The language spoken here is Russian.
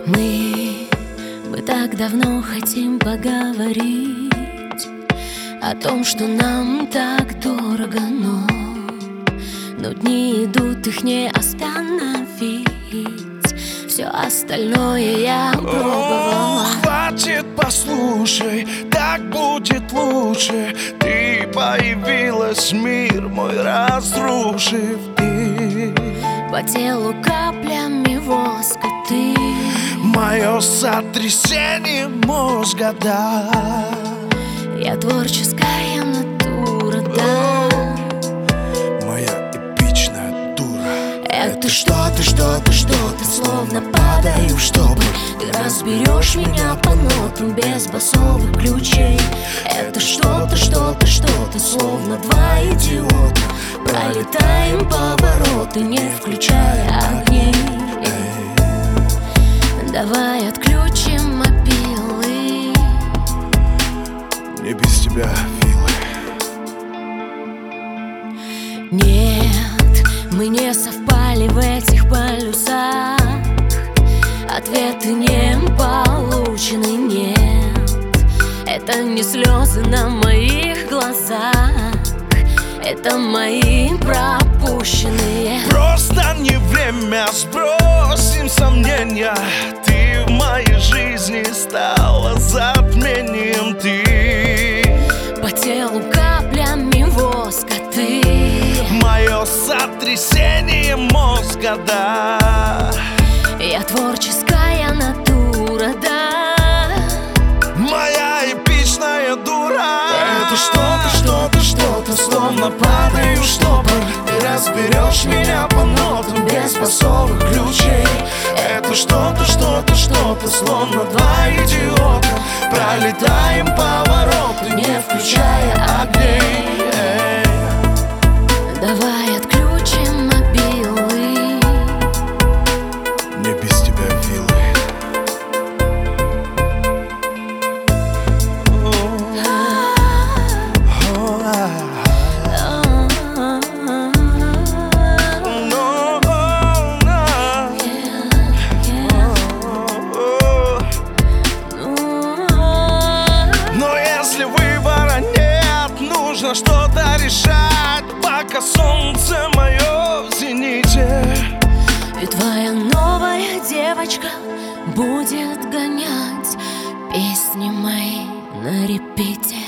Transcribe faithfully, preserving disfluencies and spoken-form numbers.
Мы, мы так давно хотим поговорить о том, что нам так дорого, но Но дни идут, их не остановить. Все остальное я пробовала. О, хватит, послушай, так будет лучше. Ты появилась, мир мой разрушив. Ты по телу каплями воска, ты мое сотрясение мозга, да. Я творческая натура, да. Моя эпичная дура. Это что-то, что-то, что-то, словно падаю в штопор. Ты разберешь меня по нотам без басовых ключей. Это что-то, что-то, что-то, словно два идиота. Пролетаем повороты, не включая огней. Давай отключим мобилы. Не без тебя, Филы. Нет, мы не совпали в этих полюсах. Ответы не получены, нет. Это не слезы на моих глазах, это мои пропущенные. Просто не время, сбросим сомнения. Ты в моей жизни стала затмением. Ты по телу каплями воска, ты мое сотрясение мозга, да. Я творческая натура, да. Моя эпичная дура. Это что-то, что-то, что-то, словно падаю в штопор. Ты разберешь меня по нотам без басовых ключей. Это что-то, что-то, что-то, словно два идиота. Пролетаем повороты, не включая огней. Давай отключим мобилы. Не без тебя, Филы. Нужно что-то решать, пока солнце мое в зените. И твоя новая девочка будет гонять песни мои на репите.